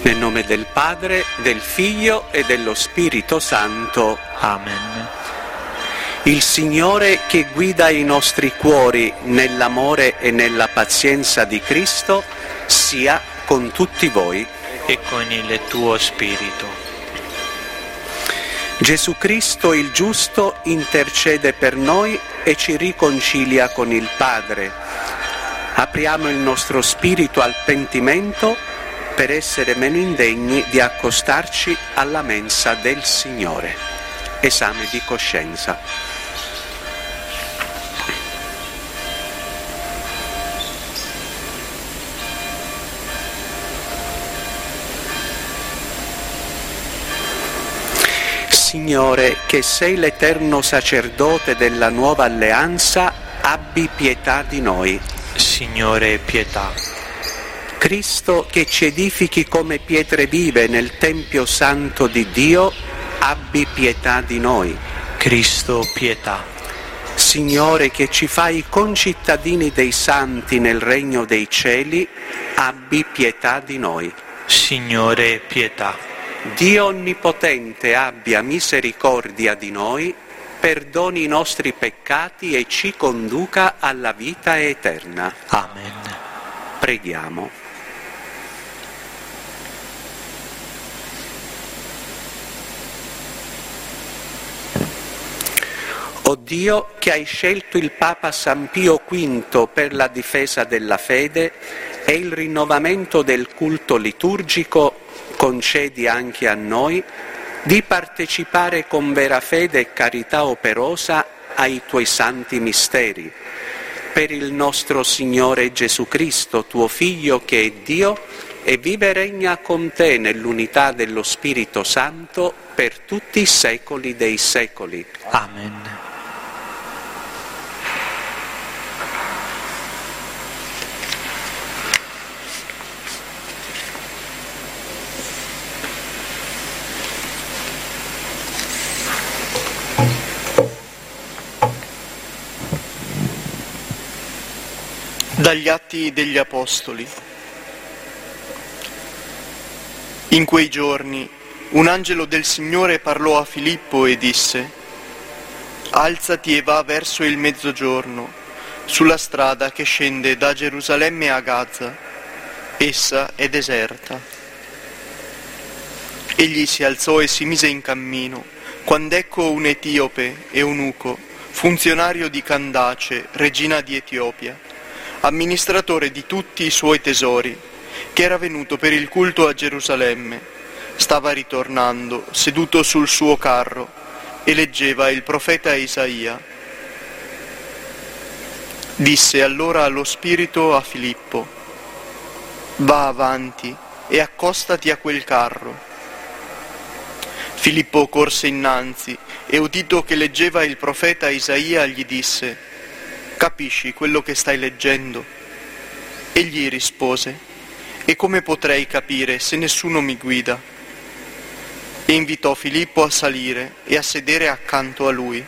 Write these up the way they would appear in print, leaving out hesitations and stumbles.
Nel nome del Padre, del Figlio e dello Spirito Santo. Amen. Il Signore che guida i nostri cuori nell'amore e nella pazienza di Cristo sia con tutti voi. E con il tuo spirito. Gesù Cristo il giusto intercede per noi e ci riconcilia con il Padre. Apriamo il nostro spirito al pentimento per essere meno indegni di accostarci alla mensa del Signore. Esame di coscienza. Signore, che sei l'eterno sacerdote della nuova alleanza, abbi pietà di noi. Signore, pietà. Cristo, che ci edifichi come pietre vive nel Tempio Santo di Dio, abbi pietà di noi. Cristo, pietà. Signore, che ci fai concittadini dei santi nel regno dei cieli, abbi pietà di noi. Signore, pietà. Dio Onnipotente abbia misericordia di noi, perdoni i nostri peccati e ci conduca alla vita eterna. Amen. Preghiamo. O Dio, che hai scelto il Papa San Pio V per la difesa della fede e il rinnovamento del culto liturgico, concedi anche a noi di partecipare con vera fede e carità operosa ai tuoi santi misteri. Per il nostro Signore Gesù Cristo, tuo Figlio, che è Dio, e vive e regna con te nell'unità dello Spirito Santo per tutti i secoli dei secoli. Amen. Dagli Atti degli Apostoli. In quei giorni un angelo del Signore parlò a Filippo e disse: «Alzati e va verso il mezzogiorno, sulla strada che scende da Gerusalemme a Gaza. Essa è deserta». Egli si alzò e si mise in cammino, quand'ecco un etiope, eunuco, funzionario di Candace, regina di Etiopia, amministratore di tutti i suoi tesori, che era venuto per il culto a Gerusalemme, stava ritornando, seduto sul suo carro, e leggeva il profeta Isaia. Disse allora allo Spirito a Filippo: «Va avanti e accostati a quel carro». Filippo corse innanzi e, udito che leggeva il profeta Isaia, gli disse: «Capisci quello che stai leggendo?» Egli rispose: «E come potrei capire se nessuno mi guida?» E invitò Filippo a salire e a sedere accanto a lui.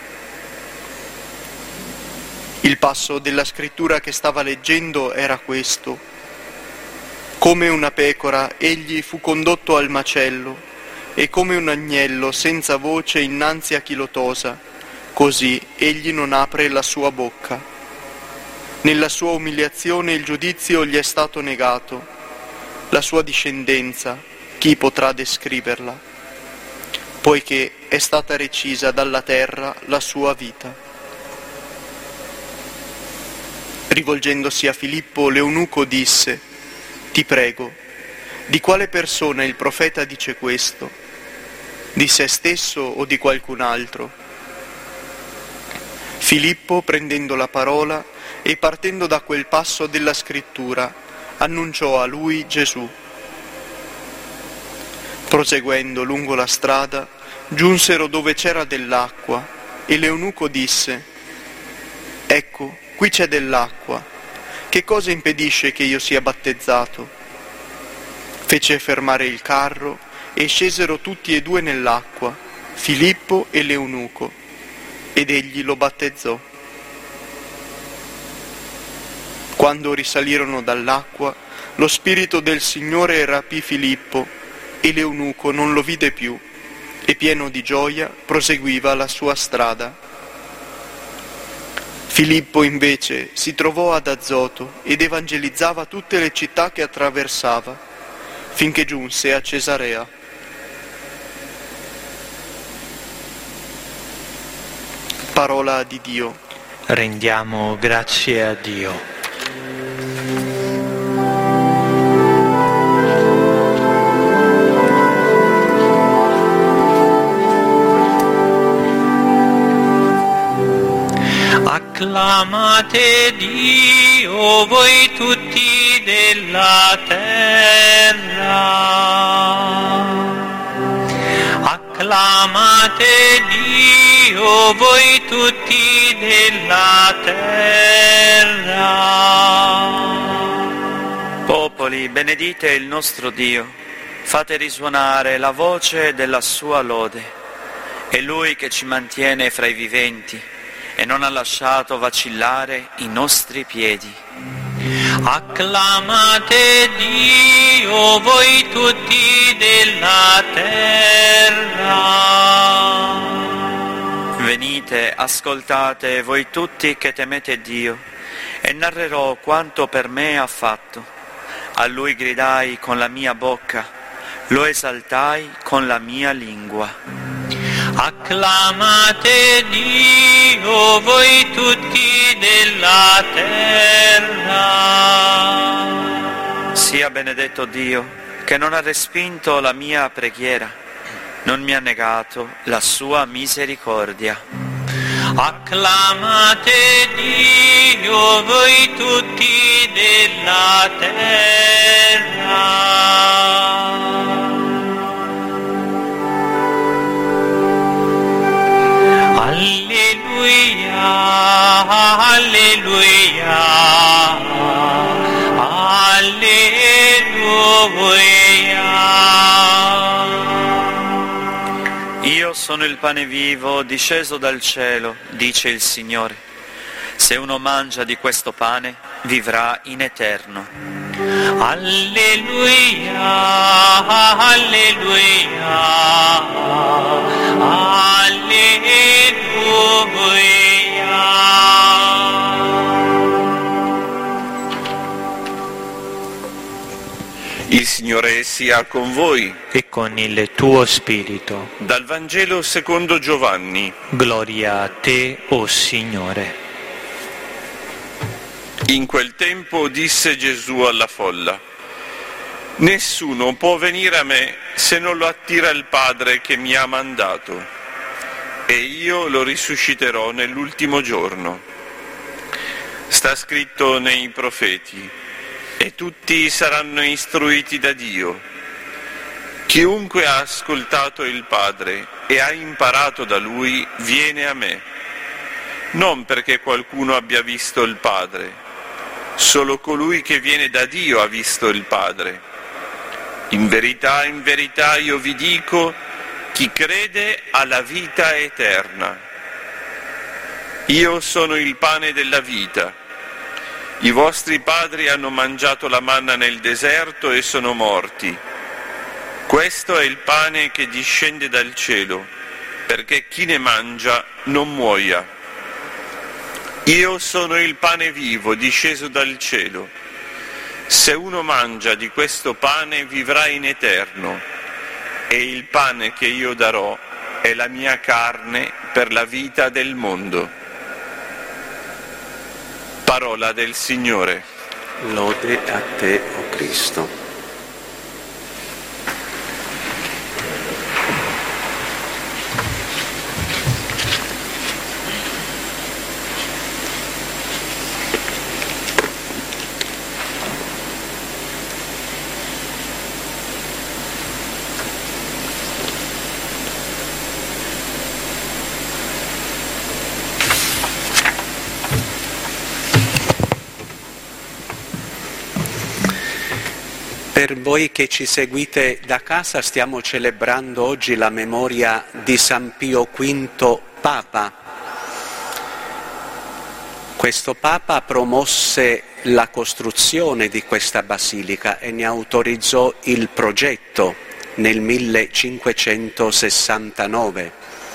Il passo della scrittura che stava leggendo era questo: «Come una pecora egli fu condotto al macello, e come un agnello senza voce innanzi a chi lo tosa, così egli non apre la sua bocca. Nella sua umiliazione il giudizio gli è stato negato. La sua discendenza, chi potrà descriverla? Poiché è stata recisa dalla terra la sua vita». Rivolgendosi a Filippo, l'eunuco disse: «Ti prego, di quale persona il profeta dice questo? Di se stesso o di qualcun altro?» Filippo, prendendo la parola e partendo da quel passo della scrittura, annunciò a lui Gesù. Proseguendo lungo la strada, giunsero dove c'era dell'acqua, e l'eunuco disse: «Ecco, qui c'è dell'acqua. Che cosa impedisce che io sia battezzato?» Fece fermare il carro e scesero tutti e due nell'acqua, Filippo e l'eunuco, ed egli lo battezzò. Quando risalirono dall'acqua, lo Spirito del Signore rapì Filippo e l'eunuco non lo vide più e pieno di gioia proseguiva la sua strada. Filippo invece si trovò ad Azoto ed evangelizzava tutte le città che attraversava, finché giunse a Cesarea. Parola di Dio. Rendiamo grazie a Dio. Acclamate Dio, voi tutti della terra. Acclamate Dio, voi tutti della terra. Popoli, benedite il nostro Dio, fate risuonare la voce della sua lode. È Lui che ci mantiene fra i viventi e non ha lasciato vacillare i nostri piedi. Acclamate Dio, voi tutti della terra. Venite, ascoltate voi tutti che temete Dio, e narrerò quanto per me ha fatto. A Lui gridai con la mia bocca, lo esaltai con la mia lingua. Acclamate Dio, voi tutti della terra. Sia benedetto Dio, che non ha respinto la mia preghiera, non mi ha negato la sua misericordia. Acclamate Dio, voi tutti della terra. Alleluia, alleluia, alleluia. Io sono il pane vivo disceso dal cielo, dice il Signore. Se uno mangia di questo pane, vivrà in eterno. Alleluia, alleluia, Il Signore sia con voi. E con il tuo spirito. Dal Vangelo secondo Giovanni. Gloria a te, o Signore. In quel tempo disse Gesù alla folla: nessuno può venire a me se non lo attira il Padre che mi ha mandato, e io lo risusciterò nell'ultimo giorno. Sta scritto nei profeti: e tutti saranno istruiti da Dio. Chiunque ha ascoltato il Padre e ha imparato da Lui viene a me, non perché qualcuno abbia visto il Padre, solo colui che viene da Dio ha visto il Padre. In verità io vi dico, chi crede ha la vita eterna. Io sono il pane della vita. I vostri padri hanno mangiato la manna nel deserto e sono morti. Questo è il pane che discende dal cielo, perché chi ne mangia non muoia. Io sono il pane vivo disceso dal cielo. Se uno mangia di questo pane vivrà in eterno, e il pane che io darò è la mia carne per la vita del mondo. Parola del Signore. Lode a te, o Cristo. Per voi che ci seguite da casa stiamo celebrando oggi la memoria di San Pio V Papa. Questo Papa promosse la costruzione di questa basilica e ne autorizzò il progetto nel 1569.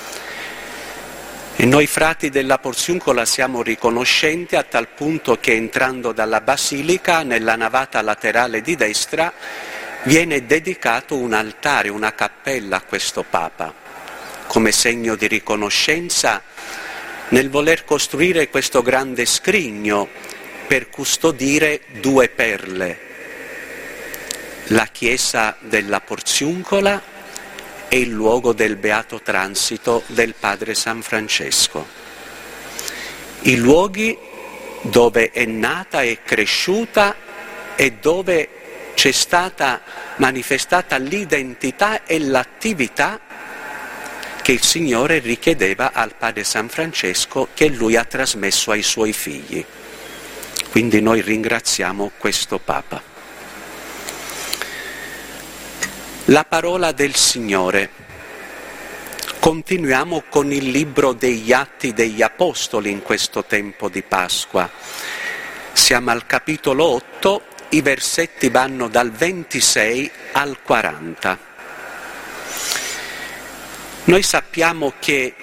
E noi frati della Porziuncola siamo riconoscenti a tal punto che entrando dalla basilica, nella navata laterale di destra, viene dedicato un altare, una cappella a questo Papa, come segno di riconoscenza nel voler costruire questo grande scrigno per custodire due perle, la chiesa della Porziuncola e il luogo del beato transito del padre San Francesco. I luoghi dove è nata e cresciuta e dove c'è stata manifestata l'identità e l'attività che il Signore richiedeva al padre San Francesco, che lui ha trasmesso ai suoi figli. Quindi noi ringraziamo questo Papa. La parola del Signore. Continuiamo con il libro degli Atti degli Apostoli in questo tempo di Pasqua. Siamo al capitolo 8, i versetti vanno dal 26 al 40. Noi sappiamo che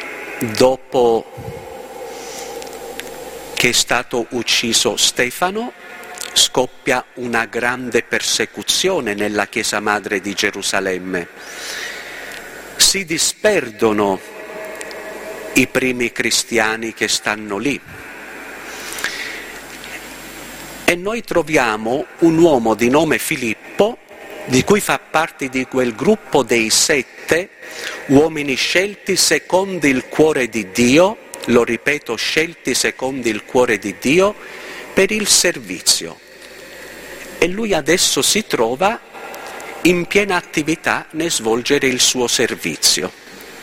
dopo che è stato ucciso Stefano, scoppia una grande persecuzione nella Chiesa Madre di Gerusalemme. Si disperdono i primi cristiani che stanno lì. E noi troviamo un uomo di nome Filippo, di cui fa parte di quel gruppo dei 7 uomini scelti secondo il cuore di Dio, lo ripeto, scelti secondo il cuore di Dio, per il servizio. E lui adesso si trova in piena attività nel svolgere il suo servizio.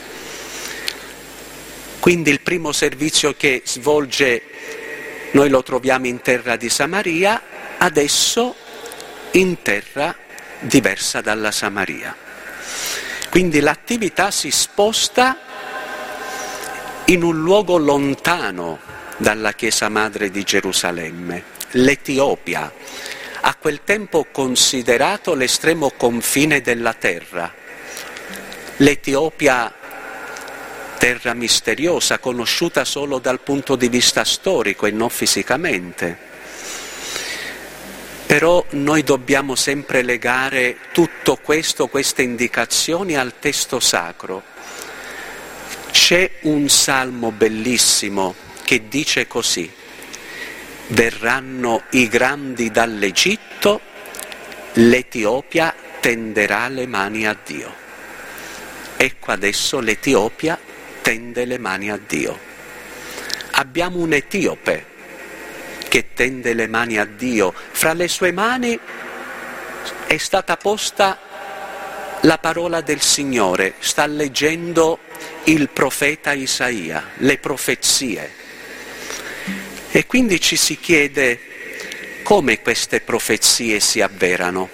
Quindi il primo servizio che svolge noi lo troviamo in terra di Samaria, adesso in terra diversa dalla Samaria. Quindi l'attività si sposta in un luogo lontano dalla Chiesa Madre di Gerusalemme, l'Etiopia, a quel tempo considerato l'estremo confine della terra. L'Etiopia, terra misteriosa, conosciuta solo dal punto di vista storico e non fisicamente. Però noi dobbiamo sempre legare tutto questo, queste indicazioni al testo sacro. C'è un salmo bellissimo che dice così: verranno i grandi dall'Egitto, l'Etiopia tenderà le mani a Dio. Ecco adesso l'Etiopia tende le mani a Dio. Abbiamo un etiope che tende le mani a Dio. Fra le sue mani è stata posta la parola del Signore. Sta leggendo il profeta Isaia, le profezie. E quindi ci si chiede come queste profezie si avverano.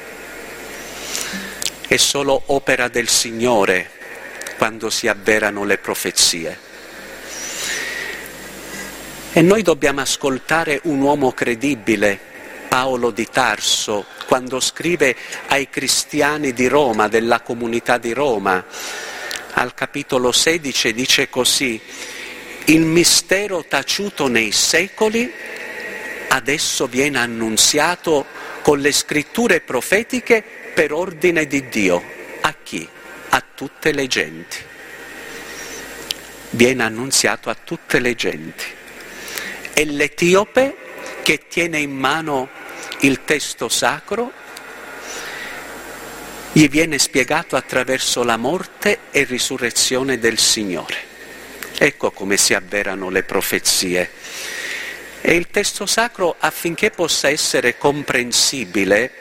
È solo opera del Signore quando si avverano le profezie. E noi dobbiamo ascoltare un uomo credibile, Paolo di Tarso, quando scrive ai cristiani di Roma, della comunità di Roma, al capitolo 16 dice così: il mistero taciuto nei secoli adesso viene annunziato con le scritture profetiche per ordine di Dio. A chi? A tutte le genti. Viene annunziato a tutte le genti. E l'etiope che tiene in mano il testo sacro gli viene spiegato attraverso la morte e risurrezione del Signore. Ecco come si avverano le profezie. E il testo sacro, affinché possa essere comprensibile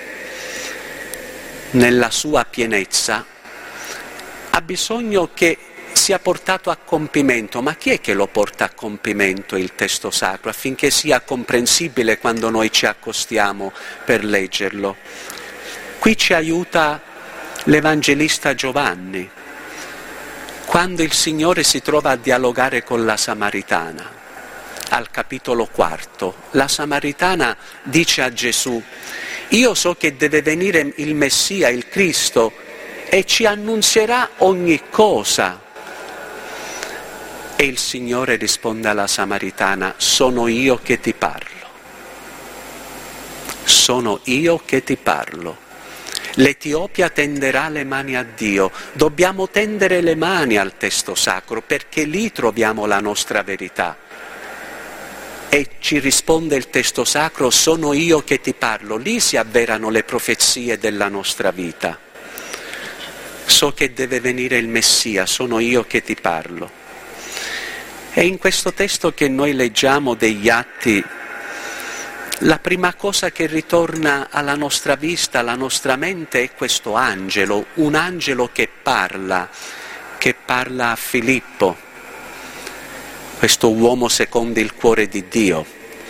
nella sua pienezza, ha bisogno che sia portato a compimento. Ma chi è che lo porta a compimento il testo sacro, affinché sia comprensibile quando noi ci accostiamo per leggerlo? Qui ci aiuta l'Evangelista Giovanni, quando il Signore si trova a dialogare con la Samaritana. al capitolo 4, la Samaritana dice a Gesù: io so che deve venire il Messia, il Cristo, e ci annunzierà ogni cosa. E il Signore risponde alla Samaritana: sono io che ti parlo. Sono io che ti parlo. L'Etiopia tenderà le mani a Dio. Dobbiamo tendere le mani al testo sacro, perché lì troviamo la nostra verità. E ci risponde il testo sacro: sono io che ti parlo. Lì si avverano le profezie della nostra vita. So che deve venire il Messia, sono io che ti parlo. E in questo testo che noi leggiamo degli Atti, la prima cosa che ritorna alla nostra vista, alla nostra mente, è questo angelo, un angelo che parla a Filippo, questo uomo secondo il cuore di Dio,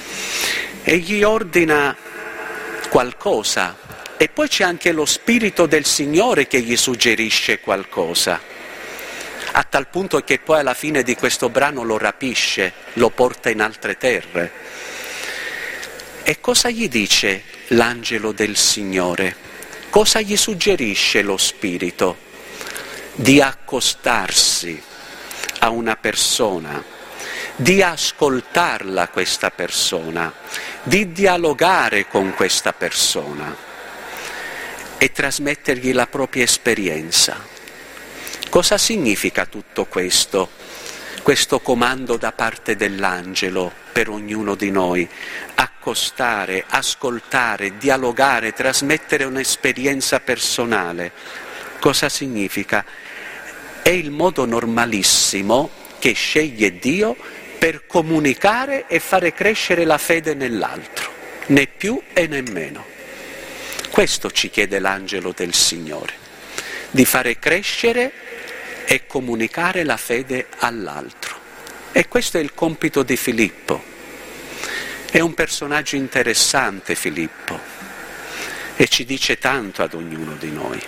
e gli ordina qualcosa, e poi c'è anche lo Spirito del Signore che gli suggerisce qualcosa, a tal punto che poi alla fine di questo brano lo rapisce, lo porta in altre terre. E cosa gli dice l'angelo del Signore? Cosa gli suggerisce lo Spirito? Di accostarsi a una persona, di ascoltarla questa persona, di dialogare con questa persona e trasmettergli la propria esperienza. Cosa significa tutto questo? Questo comando da parte dell'angelo per ognuno di noi: accostare, ascoltare, dialogare, trasmettere un'esperienza personale. Cosa significa? È il modo normalissimo che sceglie Dio per comunicare e fare crescere la fede nell'altro, né più e né meno. Questo ci chiede l'angelo del Signore, di fare crescere e comunicare la fede all'altro. E questo è il compito di Filippo. È un personaggio interessante Filippo, e ci dice tanto ad ognuno di noi.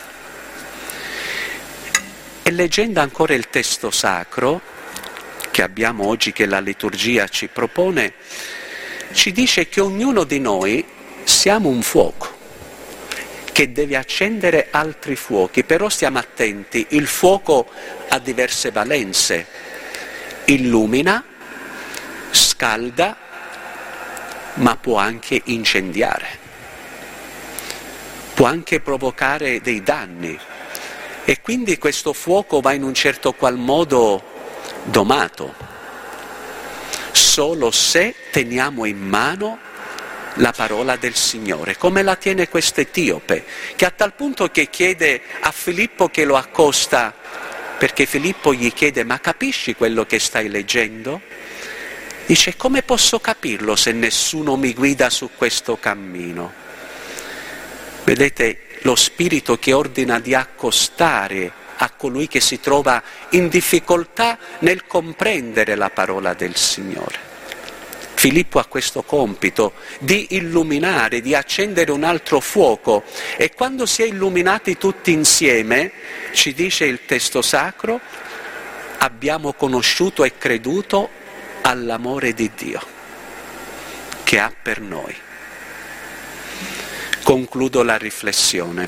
E leggendo ancora il testo sacro che abbiamo oggi, che la liturgia ci propone, ci dice che ognuno di noi siamo un fuoco che deve accendere altri fuochi, però stiamo attenti, il fuoco ha diverse valenze, illumina, scalda, ma può anche incendiare, può anche provocare dei danni, e quindi questo fuoco va in un certo qual modo domato, solo se teniamo in mano la parola del Signore, come la tiene quest'etiope, che a tal punto che chiede a Filippo che lo accosta, perché Filippo gli chiede: ma capisci quello che stai leggendo? Dice: come posso capirlo se nessuno mi guida su questo cammino? Vedete lo Spirito che ordina di accostare a colui che si trova in difficoltà nel comprendere la parola del Signore. Filippo ha questo compito di illuminare, di accendere un altro fuoco, e quando si è illuminati tutti insieme, ci dice il testo sacro, abbiamo conosciuto e creduto all'amore di Dio che ha per noi. Concludo la riflessione.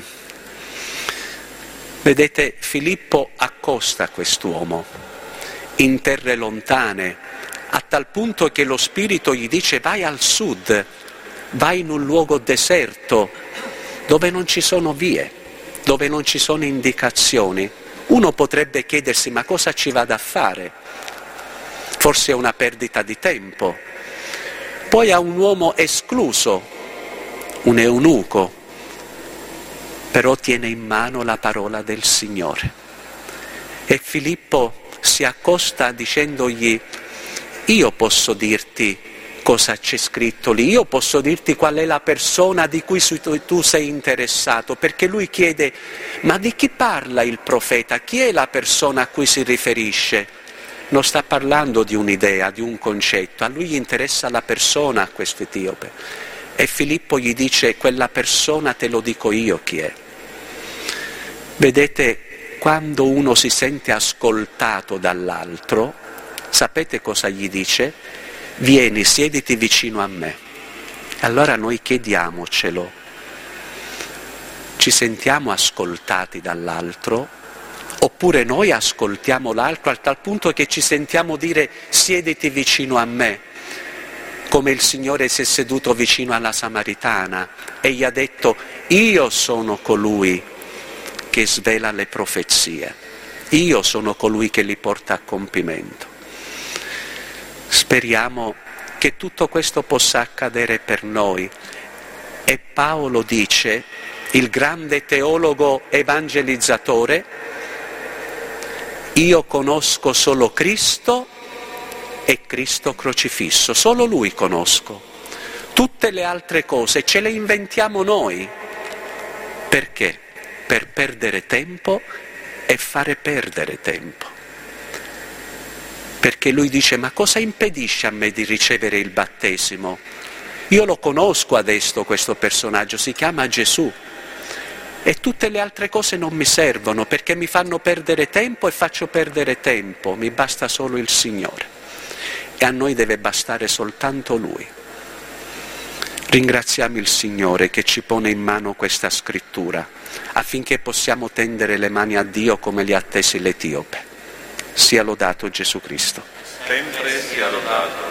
Vedete, Filippo accosta quest'uomo in terre lontane, a tal punto che lo Spirito gli dice: vai al sud, vai in un luogo deserto, dove non ci sono vie, dove non ci sono indicazioni. Uno potrebbe chiedersi: ma cosa ci vado a fare? Forse è una perdita di tempo. Poi ha un uomo escluso, un eunuco, però tiene in mano la parola del Signore. E Filippo si accosta dicendogli: io posso dirti cosa c'è scritto lì, io posso dirti qual è la persona di cui tu sei interessato, perché lui chiede: ma di chi parla il profeta? Chi è la persona a cui si riferisce? Non sta parlando di un'idea, di un concetto, a lui gli interessa la persona, a questo etiope. E Filippo gli dice: quella persona te lo dico io chi è. Vedete, quando uno si sente ascoltato dall'altro, sapete cosa gli dice? vieni, siediti vicino a me. Allora noi chiediamocelo, ci sentiamo ascoltati dall'altro, oppure noi ascoltiamo l'altro a tal punto che ci sentiamo dire siediti vicino a me, come il Signore si è seduto vicino alla Samaritana e gli ha detto io sono colui che svela le profezie, io sono colui che li porta a compimento. Speriamo che tutto questo possa accadere per noi. E Paolo dice, il grande teologo evangelizzatore, io conosco solo Cristo e Cristo crocifisso, solo Lui conosco. Tutte le altre cose ce le inventiamo noi. Perché? Per perdere tempo e fare perdere tempo. Perché lui dice, ma cosa impedisce a me di ricevere il battesimo? Io lo conosco adesso questo personaggio, si chiama Gesù. E tutte le altre cose non mi servono perché mi fanno perdere tempo e faccio perdere tempo, mi basta solo il Signore. E a noi deve bastare soltanto Lui. Ringraziamo il Signore che ci pone in mano questa scrittura affinché possiamo tendere le mani a Dio come li ha tesi l'Etiope. Sia lodato Gesù Cristo. Sempre sia lodato.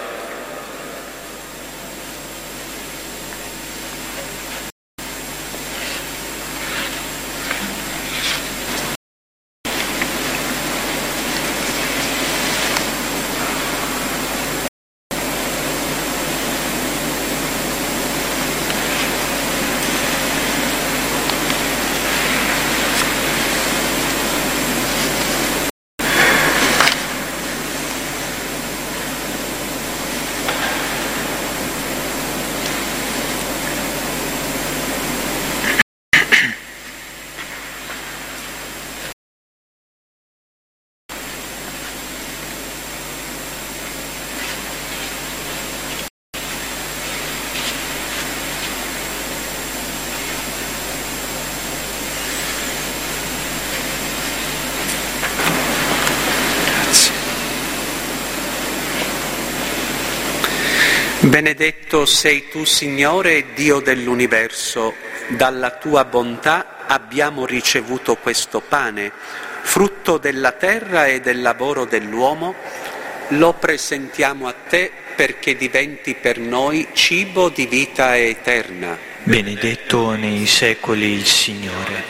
Benedetto sei tu, Signore, Dio dell'universo, dalla tua bontà abbiamo ricevuto questo pane, frutto della terra e del lavoro dell'uomo, lo presentiamo a te perché diventi per noi cibo di vita eterna. Benedetto nei secoli il Signore.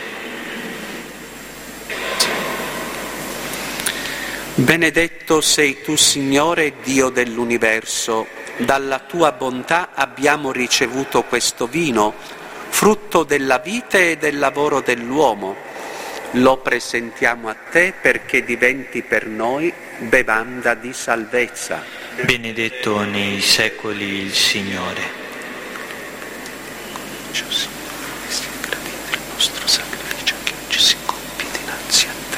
Benedetto sei tu, Signore, Dio dell'universo, dalla tua bontà abbiamo ricevuto questo vino, frutto della vite e del lavoro dell'uomo. Lo presentiamo a te perché diventi per noi bevanda di salvezza. Benedetto nei secoli il Signore. Signore, sia gradito il nostro sacrificio che oggi si compie dinanzi a te.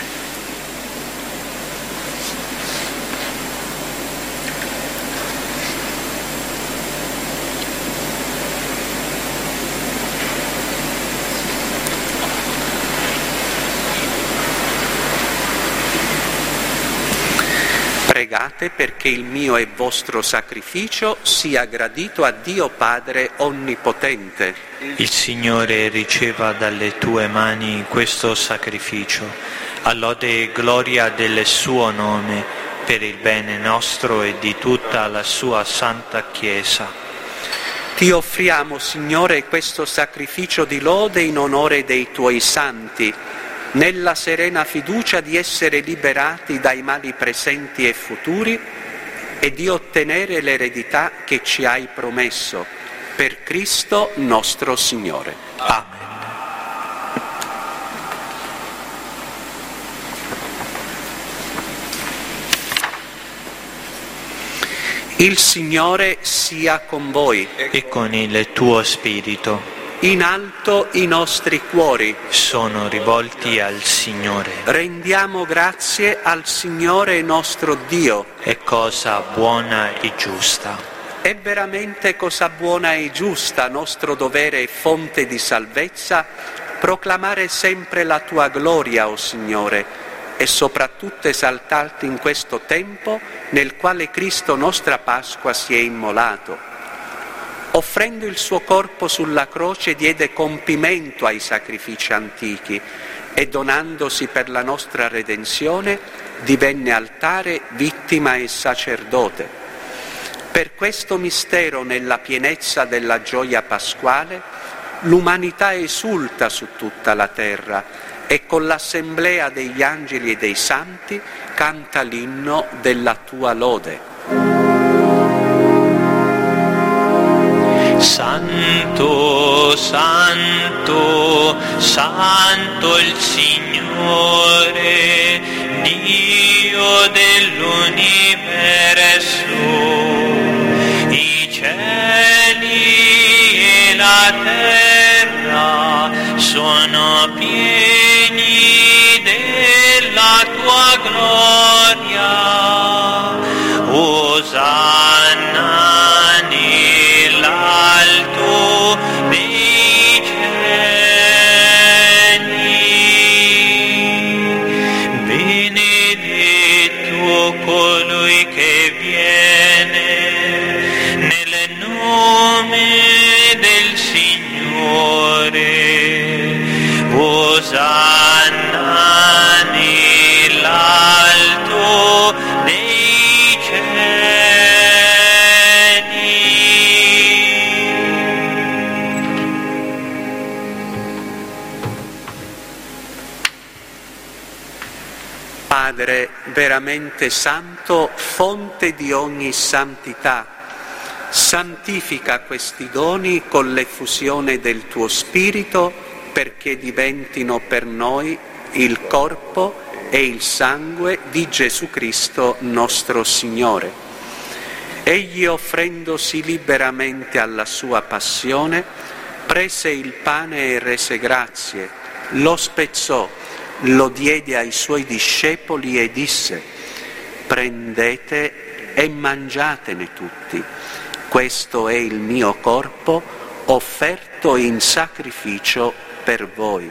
Pregate perché il mio e vostro sacrificio sia gradito a Dio Padre Onnipotente. Il Signore riceva dalle tue mani questo sacrificio, a lode e gloria del suo nome, per il bene nostro e di tutta la sua santa Chiesa. Ti offriamo, Signore, questo sacrificio di lode in onore dei tuoi santi, nella serena fiducia di essere liberati dai mali presenti e futuri e di ottenere l'eredità che ci hai promesso, per Cristo nostro Signore. Amen. Il Signore sia con voi. E con il tuo spirito. In alto i nostri cuori. Sono rivolti al Signore. Rendiamo grazie al Signore nostro Dio. È cosa buona e giusta. È veramente cosa buona e giusta, nostro dovere e fonte di salvezza, proclamare sempre la tua gloria, o Signore, e soprattutto esaltarti in questo tempo nel quale Cristo nostra Pasqua si è immolato. Offrendo il suo corpo sulla croce diede compimento ai sacrifici antichi e donandosi per la nostra redenzione divenne altare, vittima e sacerdote. Per questo mistero, nella pienezza della gioia pasquale, l'umanità esulta su tutta la terra e con l'assemblea degli angeli e dei santi canta l'inno della tua lode. Santo, santo, santo il Signore, Dio dell'universo, i cieli e la terra sono pieni della tua gloria. Osanna nell'alto dei cieli. Benedetto colui che viene nel nome del Signore. Osanna nell'alto dei cieli. Padre veramente santo, fonte di ogni santità, santifica questi doni con l'effusione del tuo Spirito, perché diventino per noi il corpo e il sangue di Gesù Cristo nostro Signore. Egli, offrendosi liberamente alla sua passione, prese il pane e rese grazie, lo spezzò, lo diede ai suoi discepoli e disse: prendete e mangiatene tutti, questo è il mio corpo offerto in sacrificio per voi.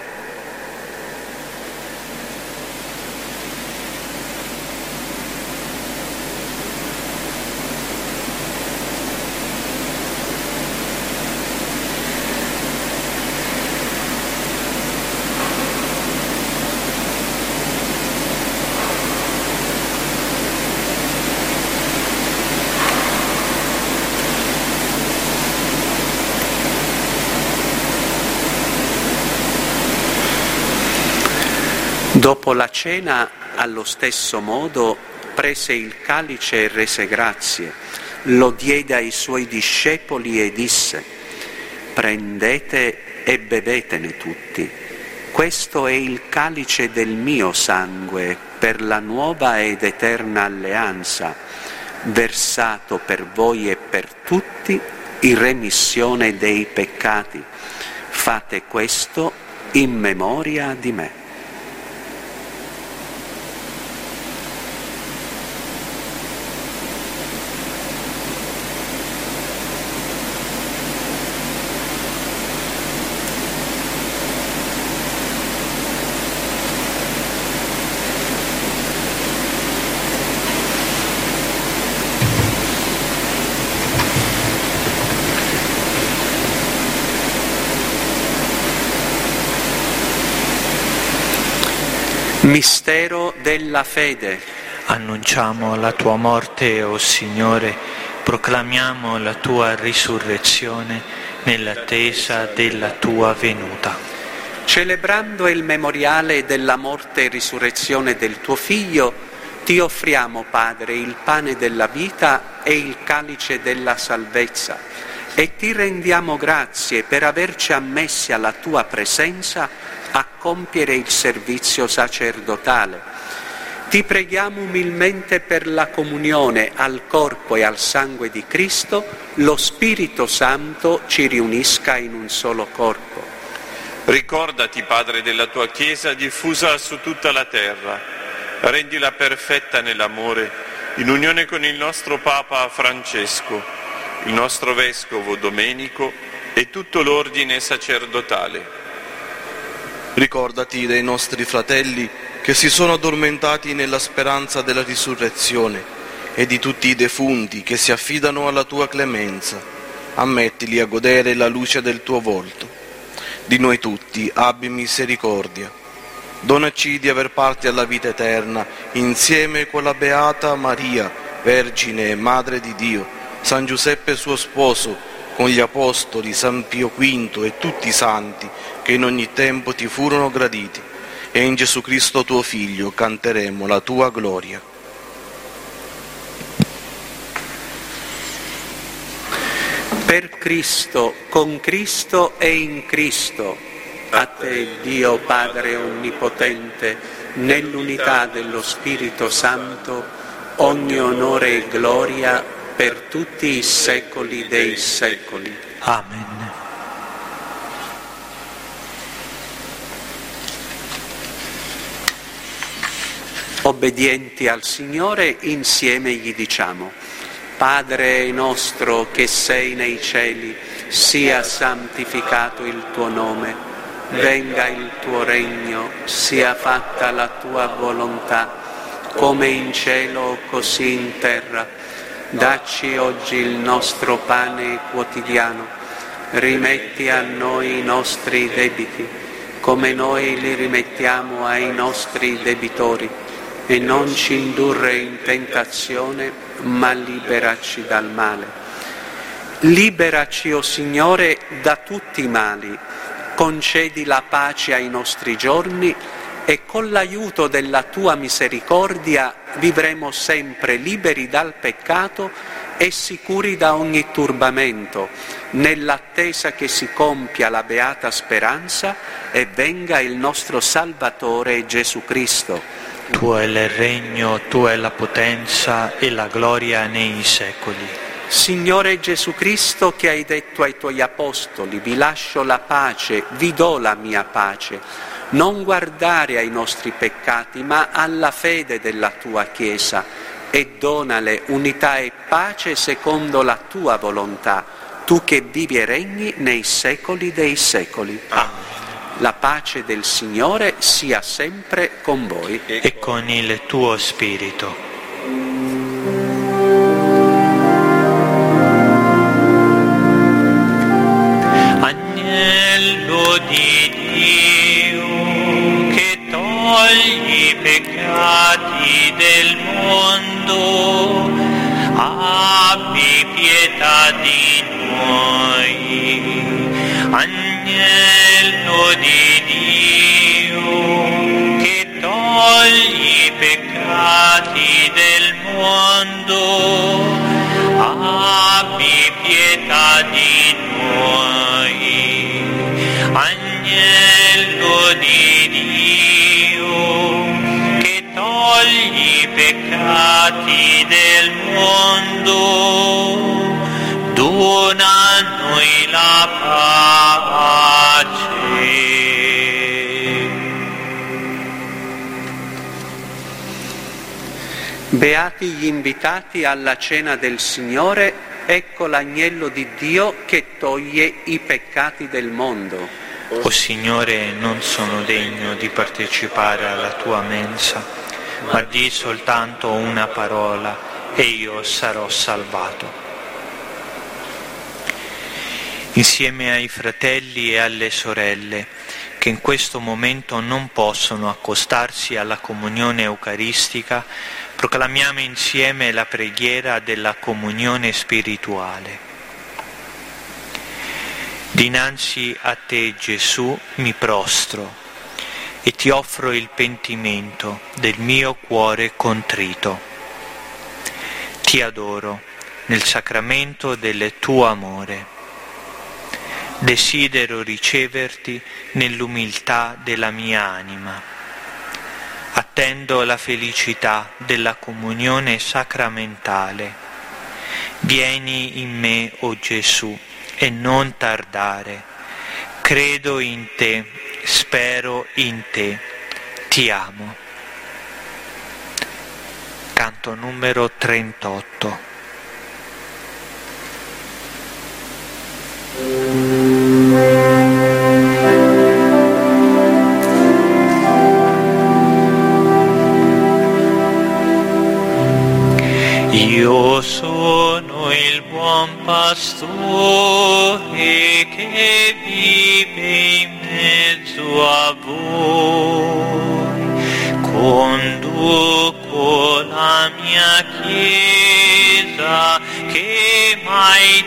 Dopo la cena, allo stesso modo, prese il calice e rese grazie, lo diede ai suoi discepoli e disse: prendete e bevetene tutti, questo è il calice del mio sangue per la nuova ed eterna alleanza, versato per voi e per tutti in remissione dei peccati. Fate questo in memoria di me. Mistero della fede. Annunciamo la tua morte, o Signore, proclamiamo la tua risurrezione nell'attesa della tua venuta. Celebrando il memoriale della morte e risurrezione del tuo Figlio, ti offriamo, Padre, il pane della vita e il calice della salvezza, e ti rendiamo grazie per averci ammessi alla tua presenza a compiere il servizio sacerdotale. Ti preghiamo umilmente per la comunione al corpo e al sangue di Cristo, lo Spirito Santo ci riunisca in un solo corpo. Ricordati, Padre, della tua Chiesa diffusa su tutta la terra, rendila perfetta nell'amore, in unione con il nostro Papa Francesco, il nostro Vescovo Domenico e tutto l'ordine sacerdotale. Ricordati dei nostri fratelli che si sono addormentati nella speranza della risurrezione, e di tutti i defunti che si affidano alla tua clemenza. Ammettili a godere la luce del tuo volto. Di noi tutti abbi misericordia. Donaci di aver parte alla vita eterna, insieme con la Beata Maria, Vergine e Madre di Dio, San Giuseppe suo sposo, con gli Apostoli, San Pio V e tutti i santi che in ogni tempo ti furono graditi, e in Gesù Cristo tuo Figlio canteremo la tua gloria. Per Cristo, con Cristo e in Cristo, a te Dio Padre Onnipotente, nell'unità dello Spirito Santo, ogni onore e gloria per tutti i secoli dei secoli. Amen. Obbedienti al Signore, insieme gli diciamo: Padre nostro che sei nei cieli, sia santificato il tuo nome, venga il tuo regno, sia fatta la tua volontà, come in cielo così in terra. Dacci oggi il nostro pane quotidiano, rimetti a noi i nostri debiti, come noi li rimettiamo ai nostri debitori, e non ci indurre in tentazione, ma liberaci dal male. Liberaci, o Signore, da tutti i mali, concedi la pace ai nostri giorni e con l'aiuto della tua misericordia vivremo sempre liberi dal peccato e sicuri da ogni turbamento, nell'attesa che si compia la beata speranza e venga il nostro Salvatore Gesù Cristo. Tuo è il regno, tua è la potenza e la gloria nei secoli. Signore Gesù Cristo, che hai detto ai tuoi apostoli: vi lascio la pace, vi do la mia pace, non guardare ai nostri peccati, ma alla fede della tua Chiesa, e donale unità e pace secondo la tua volontà, tu che vivi e regni nei secoli dei secoli. Amen. La pace del Signore sia sempre con voi. E con il tuo spirito. Agnello di Dio, che togli i peccati del mondo, abbi pietà di noi. Agnello di Dio, che togli i peccati del mondo, abbi pietà di noi. Agnello di Dio, che togli i peccati del mondo, dona a noi la pace. Beati gli invitati alla cena del Signore, ecco l'agnello di Dio che toglie i peccati del mondo. O Signore, non sono degno di partecipare alla tua mensa, ma di soltanto una parola e io sarò salvato. Insieme ai fratelli e alle sorelle che in questo momento non possono accostarsi alla comunione eucaristica, proclamiamo insieme la preghiera della comunione spirituale. Dinanzi a te, Gesù, mi prostro e ti offro il pentimento del mio cuore contrito. Ti adoro nel sacramento del tuo amore. Desidero riceverti nell'umiltà della mia anima. Attendo la felicità della comunione sacramentale. Vieni in me, o Gesù, e non tardare. Credo in te, spero in te, ti amo. Canto numero 38. Io sono il buon pastore che vive in mezzo a voi. Conduco la mia Chiesa che mai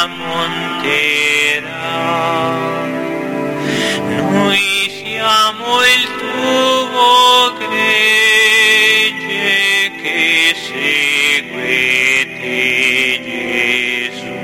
tramonterà. Noi siamo il tuo gregge che seguete Gesù.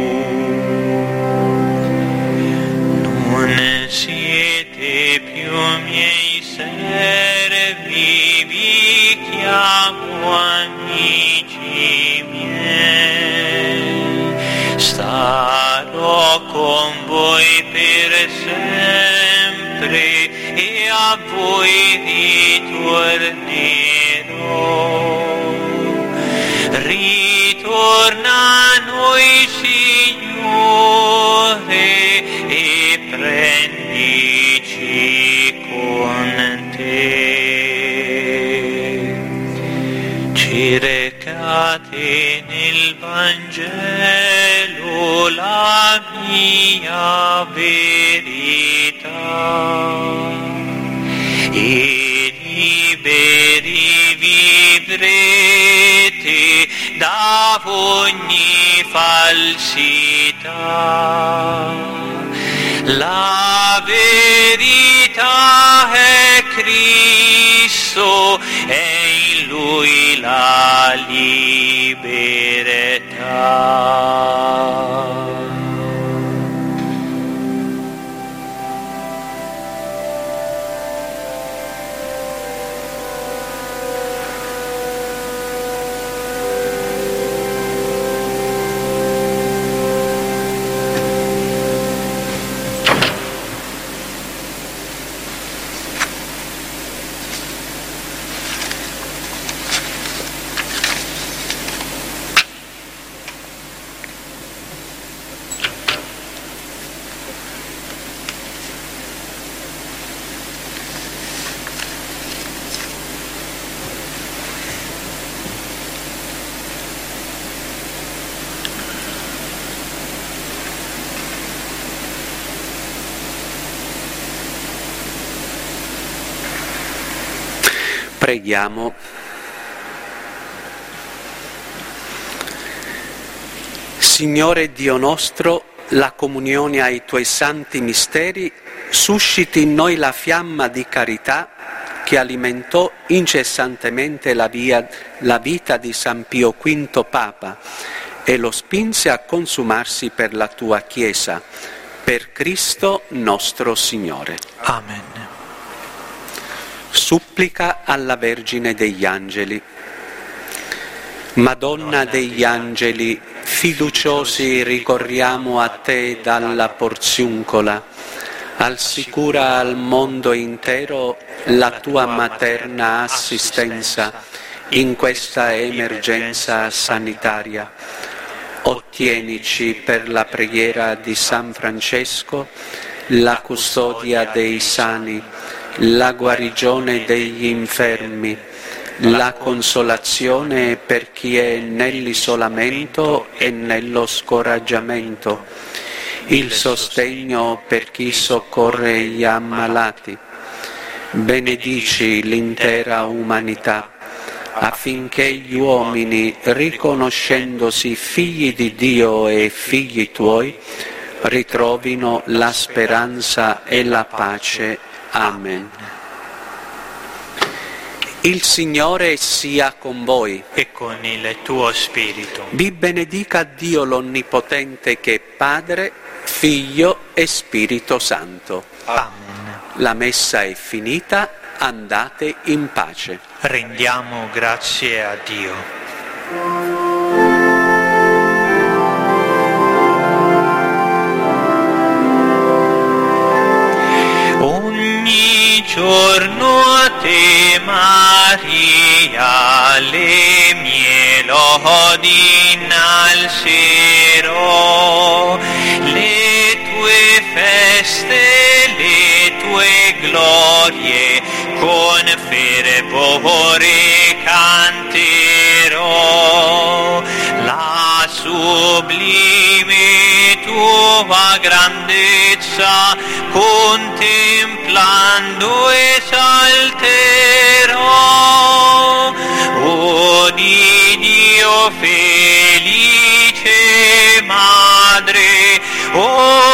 Non siete più miei servi, vi chiamo amici miei. Starò con voi per sempre e a voi ritornerò. Ritorna a noi, Signore, e prendici con te. Cercate nel Vangelo la mia verità e liberi vivrete da ogni falsità. La verità è Cristo e in Lui la libertà. Preghiamo. Signore Dio nostro, la comunione ai Tuoi santi misteri susciti in noi la fiamma di carità che alimentò incessantemente la vita di San Pio V Papa e lo spinse a consumarsi per la Tua Chiesa, per Cristo nostro Signore. Amen. Supplica alla Vergine degli Angeli. Madonna degli Angeli, fiduciosi ricorriamo a Te dalla Porziuncola, al sicura al mondo intero la Tua materna assistenza in questa emergenza sanitaria. Ottienici per la preghiera di San Francesco la custodia dei sani, la guarigione degli infermi, la consolazione per chi è nell'isolamento e nello scoraggiamento, il sostegno per chi soccorre gli ammalati. Benedici l'intera umanità, affinché gli uomini, riconoscendosi figli di Dio e figli Tuoi, ritrovino la speranza e la pace. Amen. Il Signore sia con voi. E con il tuo spirito. Vi benedica Dio l'Onnipotente che è Padre, Figlio e Spirito Santo. Amen. La messa è finita, andate in pace. Rendiamo grazie a Dio. Giorno a te Maria le mie lodi innalzerò, le tue feste, le tue glorie con fervore canterò. sublime tua grandezza, contemplando esalterò. O di Dio felice Madre, o